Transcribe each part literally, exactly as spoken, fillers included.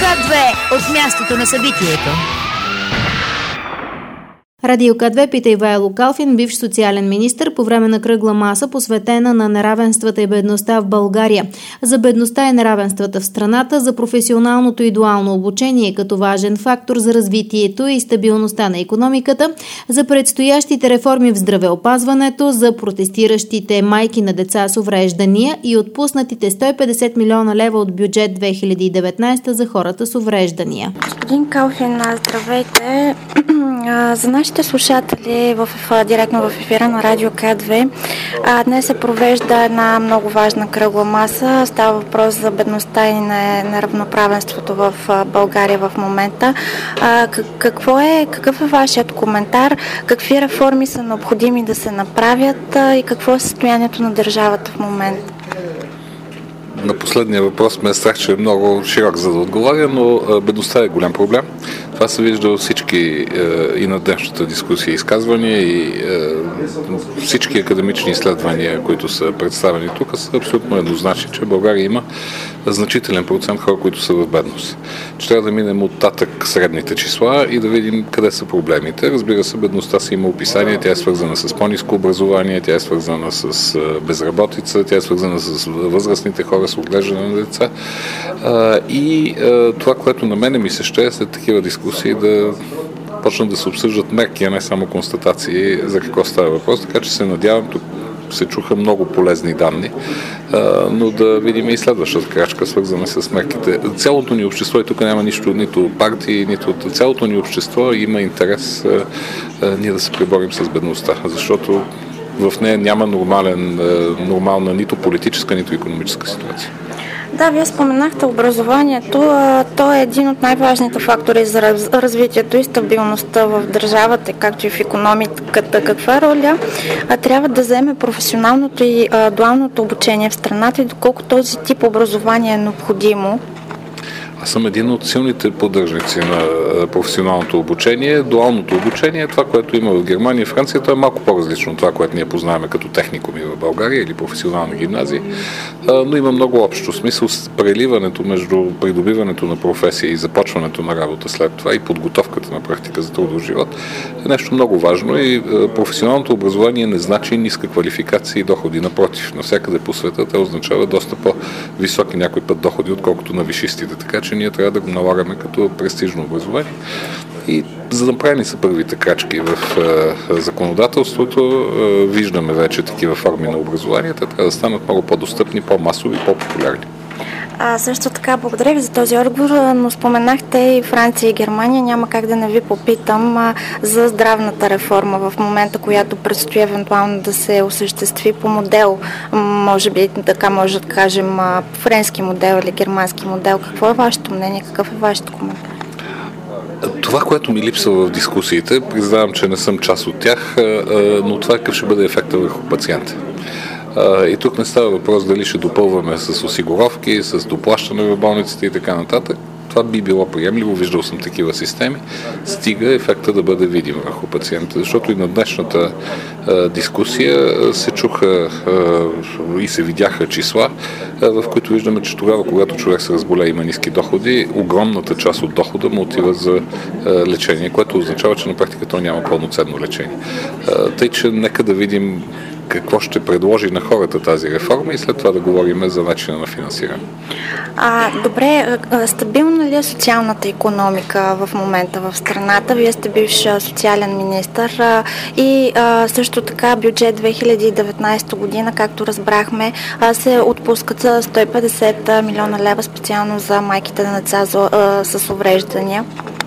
К две от мястото на събитието. Радио К две пита Ивайло Калфин, бивш социален министър, по време на кръгла маса, посветена на неравенствата и бедността в България. За бедността и неравенствата в страната, за професионалното и дуално обучение като важен фактор за развитието и стабилността на икономиката, за предстоящите реформи в здравеопазването, за протестиращите майки на деца с увреждания и отпуснатите сто и петдесет милиона лева от бюджет две хиляди и деветнадесета за хората с увреждания. Господин Калфин, здравейте! За нашите слушатели в, директно в ефира на Радио К две, днес се провежда една много важна кръгла маса. Става въпрос за бедността и неравноправенството в България в момента. Какво е, какъв е вашият коментар? Какви реформи са необходими да се направят и какво е състоянието на държавата в момента? На последния въпрос ме е страх, че е много широк за да отговоря, но бедността е голям проблем. Това се вижда от всички и на днешната дискусия изказвания и всички академични изследвания, които са представени тук, са абсолютно еднозначни, че България има значителен процент хора, които са в бедност. Че трябва да минем оттатък средните числа и да видим къде са проблемите. Разбира се, бедността си има описание, тя е свързана с по-ниско образование, тя е свързана с безработица, тя е свързана с възрастните хора, с отглеждане на деца. И това, което на мене ми се ще е след такива дискусии, да почнат да се обсъждат мерки, а не само констатации за какво става въпрос. Така че се надявам, тук се чуха много полезни данни, но да видим и следващата крачка, свързана с мерките. Цялото ни общество, и тук няма нищо, нито партии, нито от цялото ни общество има интерес ние да се преборим с бедността, защото в нея няма нормален, нормална нито политическа, нито икономическа ситуация. Да, вие споменахте образованието. То е един от най-важните фактори за развитието и стабилността в държавата, както и в икономиката. Каква роля трябва да вземе професионалното и дуалното обучение в страната и доколко този тип образование е необходимо? Аз съм един от силните поддръжници на професионалното обучение. Дуалното обучение е това, което има в Германия и Франция. То е малко по-различно от това, което ние познаваме като техникуми в България или професионални гимназии, но има много общо смисъл с преливането между придобиването на професия и започването на работа след това и подготовката на практика за трудов живот е нещо много важно и професионалното образование не значи ниска квалификация и доходи. Напротив, навсякъде по света те означава доста по-високи някой път доходи, отколкото на висшистите. Така че ние трябва да го налагаме като престижно образование. И за да направени са първите крачки в е, законодателството, е, виждаме вече такива форми на образование. Те трябва да станат много по-достъпни, по-масови, по-популярни. А, също така, благодаря ви за този отговор, но споменахте и Франция и Германия. Няма как да не ви попитам а, за здравната реформа в момента, която предстои евентуално да се осъществи по модел. Може би така може да кажем френски модел или германски модел. Какво е вашето мнение? Какъв е вашето коментар? Това, което ми липсва в дискусиите, признавам, че не съм част от тях, но това е какъв ще бъде ефекта върху пациента. И тук не става въпрос дали ще допълваме с осигуровки, с доплащане в болниците и така нататък. Това би било приемливо, виждал съм такива системи, стига ефекта да бъде видим върху пациента, защото и на днешната а, дискусия се чуха а, и се видяха числа, а, в които виждаме, че тогава, когато човек се разболее и има ниски доходи, огромната част от дохода му отива за а, лечение, което означава, че на практика той няма пълноценно лечение. А, тъй, че нека да видим какво ще предложи на хората тази реформа и след това да говорим за начина на финансиране. А, добре, стабилна ли е социалната икономика в момента в страната? Вие сте бивш социален министър а, и а, също така бюджет две хиляди и деветнадесета година, както разбрахме, а, се отпускат сто и петдесет милиона лева специално за майките на деца а, с увреждания.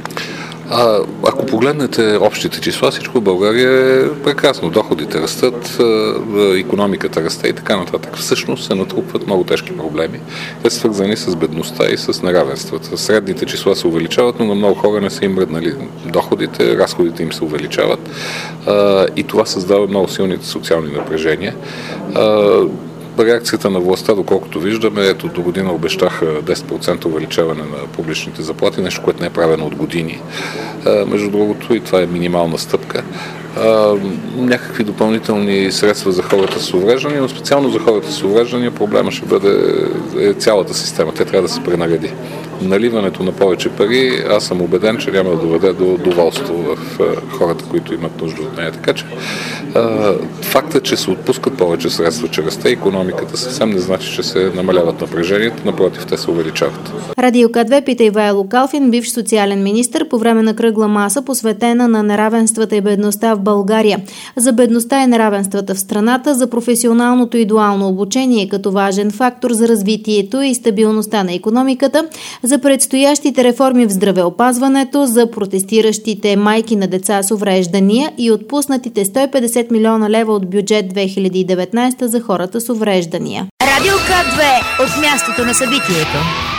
А, ако погледнете общите числа, всичко в България е прекрасно. Доходите растат, икономиката расте и така нататък. Всъщност се натрупват много тежки проблеми. Те са свързани с бедността и с неравенствата. Средните числа се увеличават, но на много хора не са им мръднали доходите, разходите им се увеличават а, и това създава много силните социални напрежения. А, Реакцията на властта, доколкото виждаме, ето до година обещаха десет процента увеличаване на публичните заплати, нещо, което не е правено от години. Между другото, и това е минимална стъпка. а, някакви допълнителни средства за хората с увреждания, но специално за хората с увреждания проблема ще бъде е цялата система. Те трябва да се пренареди. Наливането на повече пари, аз съм убеден, че няма да доведе до доволство в хората, които имат нужда от нея. Така че фактът, че се отпускат повече средства чрез те, икономиката съвсем не значи, че се намаляват напрежението, напротив, те се увеличават. Радио К две пита Ивайло Калфин, бивш социален министър, по време на кръгла маса, посветена на неравенствата и бедността в България. За бедността и неравенствата в страната, за професионалното и дуално обучение като важен фактор за развитието и стабилността на икономиката, за предстоящите реформи в здравеопазването, за протестиращите майки на деца с увреждания и отпуснатите сто и петдесет милиона лева от бюджет две хиляди и деветнадесета за хората с увреждания. Радио К две от мястото на събитието.